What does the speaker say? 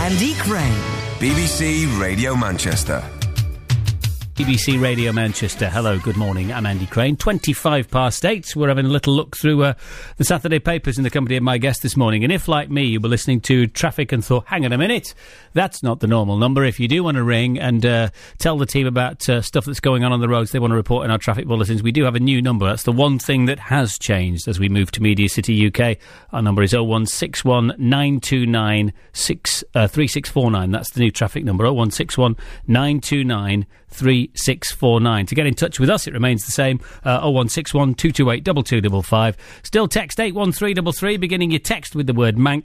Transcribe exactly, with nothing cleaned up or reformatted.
Andy Crane. B B C Radio Manchester. B B C Radio Manchester. Hello, good morning. I'm Andy Crane. twenty-five past eight. We're having a little look through uh, the Saturday papers in the company of my guest this morning. And if, like me, you were listening to traffic and thought, hang on a minute, that's not the normal number. If you do want to ring and uh, tell the team about uh, stuff that's going on on the roads they want to report in our traffic bulletins, we do have a new number. That's the one thing that has changed as we move to Media City U K. Our number is oh one six one nine two nine three six four nine. That's the new traffic number, oh one six one nine two nine three six four nine. To get in touch with us, it remains the same, uh, oh one six one two two eight two two five five. Still text eight one three three three, beginning your text with the word Manx.